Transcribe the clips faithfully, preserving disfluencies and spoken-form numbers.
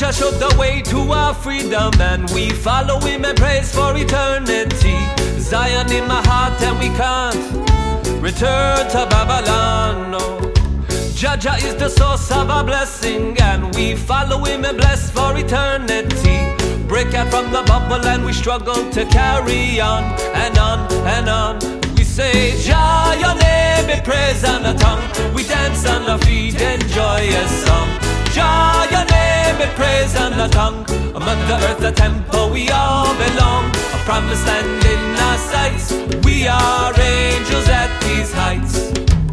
Jah showed the way to our freedom, and we follow him and praise for eternity. Zion in my heart, and we can't return to Babylon, no. Jah Jah is the source of our blessing, and we follow him and bless for eternity. Break out from the bubble and we struggle to carry on and on and on. We say, Jah, your name be praised on the tongue. We dance on our feet, enjoy a song. Jah, your name be praised on the tongue. Mother Earth, the temple, we all belong. A promised land in our sights. We are angels at these heights.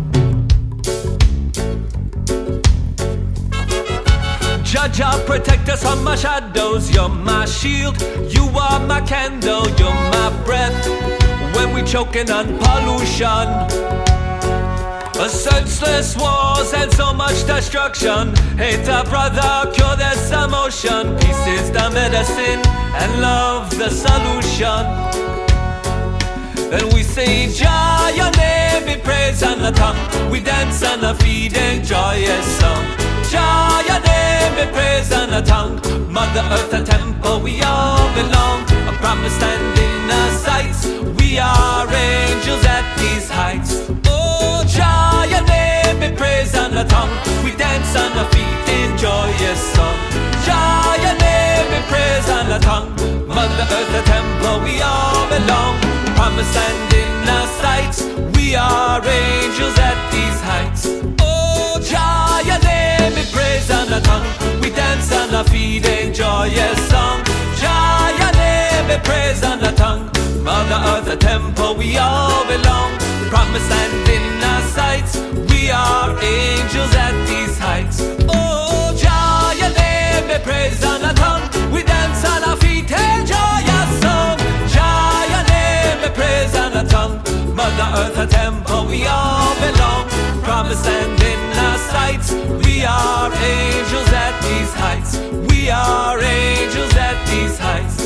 Jah Jah, protect us from my shadows. You're my shield, you are my candle, you're my breath when we choking on pollution. A senseless wars and so much destruction. Hate a brother, cure this emotion. Peace is the medicine and love the solution. Then we say, Jah, your name be praised on the tongue. We dance on the feet, enjoy a song. Jah, your name be praised on the tongue. Mother Earth, a temple, we all belong. A promised land in our sights. We are angels at these heights. Oh, Jah, your name be praised on the tongue. We dance on the feet, enjoy a song. Jah, your name be praised on the tongue. Mother Earth, a temple, we all belong. Promised land in our sights. We are angels at these heights. Oh, Jah, your name be praised on the tongue. We dance on our feet, enjoy a song. Jah, your name be praised on the tongue. Mother Earth, a temple, we all belong. Promised land in our sights. We are angels at these heights. Oh, Jah, your name be praised on the tongue. We dance on our feet, enjoy a song. Jah, your name be praised on the tongue. Mother Earth, a temple, we all belong. Promised land in our sights. We are angels at these heights. We are angels at these heights.